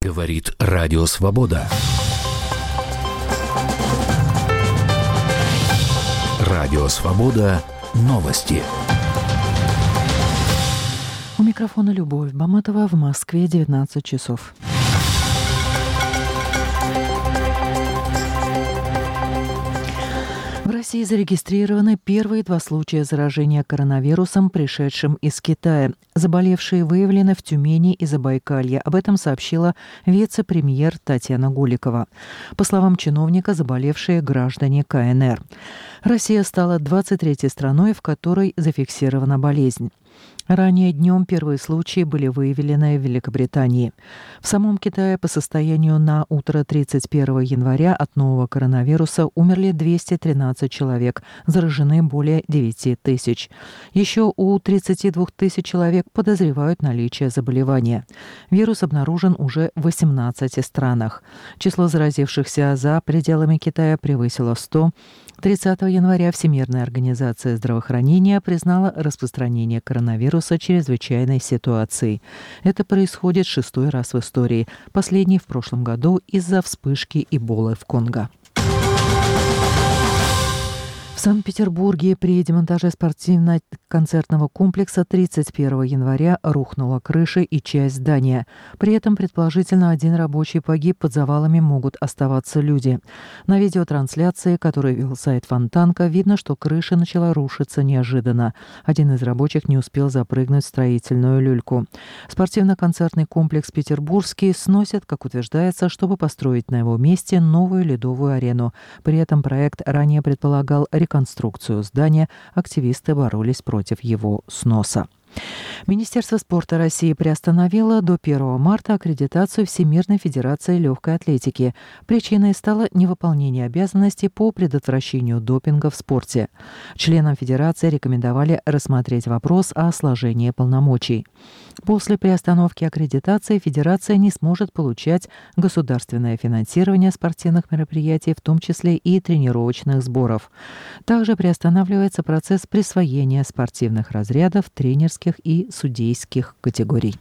Говорит Радио Свобода. Радио Свобода. Новости. У микрофона Любовь Баматова. В Москве 19 часов. В России зарегистрированы первые 2 случая заражения коронавирусом, пришедшим из Китая. Заболевшие выявлены в Тюмени и Забайкалье. Об этом сообщила вице-премьер Татьяна Голикова. По словам чиновника, заболевшие граждане КНР. Россия стала 23-й страной, в которой зафиксирована болезнь. Ранее днем первые случаи были выявлены в Великобритании. В самом Китае по состоянию на утро 31 января от нового коронавируса умерли 213 человек, заражены более 9 тысяч. Еще у 32 тысяч человек подозревают наличие заболевания. Вирус обнаружен уже в 18 странах. Число заразившихся за пределами Китая превысило 100. 30 января Всемирная организация здравоохранения признала распространение коронавируса чрезвычайной ситуацией. Это происходит 6-й раз в истории, последний в прошлом году из-за вспышки Эболы в Конго. В Санкт-Петербурге при демонтаже спортивно-концертного комплекса 31 января рухнула крыша и часть здания. При этом, предположительно, 1 рабочий погиб, под завалами могут оставаться люди. На видеотрансляции, которую вел сайт Фонтанка, видно, что крыша начала рушиться неожиданно. Один из рабочих не успел запрыгнуть в строительную люльку. Спортивно-концертный комплекс «Петербургский» сносят, как утверждается, чтобы построить на его месте новую ледовую арену. При этом проект ранее предполагал реконструкцию здания, активисты боролись против его сноса. Министерство спорта России приостановило до 1 марта аккредитацию Всемирной федерации легкой атлетики. Причиной стало невыполнение обязанностей по предотвращению допинга в спорте. Членам федерации рекомендовали рассмотреть вопрос о сложении полномочий. После приостановки аккредитации федерация не сможет получать государственное финансирование спортивных мероприятий, в том числе и тренировочных сборов. Также приостанавливается процесс присвоения спортивных разрядов, тренерских и судейских категорий.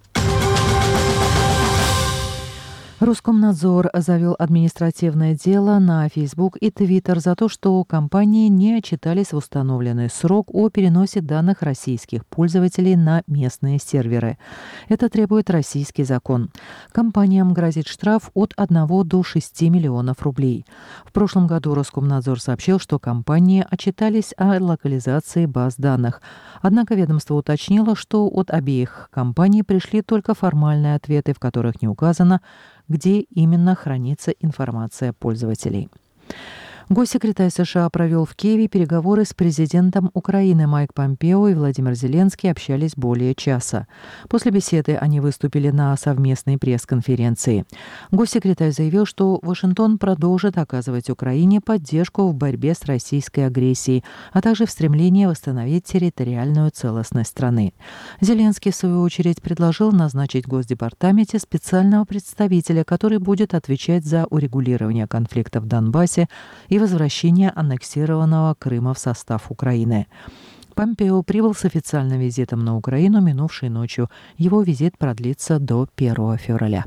Роскомнадзор завел административное дело на Facebook и Twitter за то, что компании не отчитались в установленный срок о переносе данных российских пользователей на местные серверы. Это требует российский закон. Компаниям грозит штраф от 1 до 6 миллионов рублей. В прошлом году Роскомнадзор сообщил, что компании отчитались о локализации баз данных. Однако ведомство уточнило, что от обеих компаний пришли только формальные ответы, в которых не указано, где именно хранится информация пользователей. Госсекретарь США провел в Киеве переговоры с президентом Украины. Майк Помпео и Владимир Зеленский общались более часа. После беседы они выступили на совместной пресс-конференции. Госсекретарь заявил, что Вашингтон продолжит оказывать Украине поддержку в борьбе с российской агрессией, а также в стремлении восстановить территориальную целостность страны. Зеленский, в свою очередь, предложил назначить в Госдепартаменте специального представителя, который будет отвечать за урегулирование конфликта в Донбассе и возвращение аннексированного Крыма в состав Украины. Помпео прибыл с официальным визитом на Украину минувшей ночью. Его визит продлится до 1 февраля.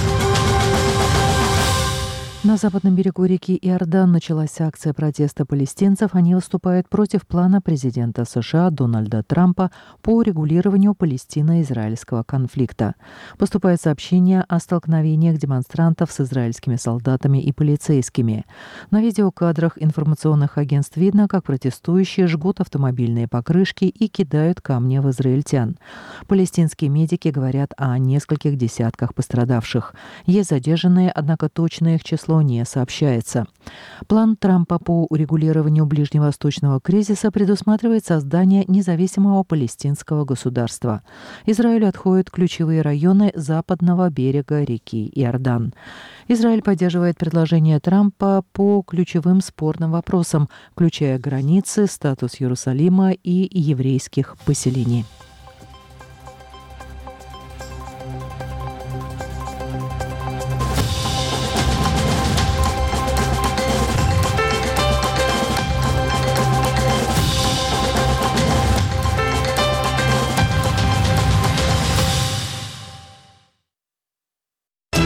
На западном берегу реки Иордан началась акция протеста палестинцев. Они выступают против плана президента США Дональда Трампа по урегулированию палестино-израильского конфликта. Поступает сообщение о столкновениях демонстрантов с израильскими солдатами и полицейскими. На видеокадрах информационных агентств видно, как протестующие жгут автомобильные покрышки и кидают камни в израильтян. Палестинские медики говорят о нескольких десятках пострадавших. Есть задержанные, однако точное их число не сообщается. План Трампа по урегулированию ближневосточного кризиса предусматривает создание независимого палестинского государства. Израилю отходят ключевые районы западного берега реки Иордан. Израиль поддерживает предложение Трампа по ключевым спорным вопросам, включая границы, статус Иерусалима и еврейских поселений.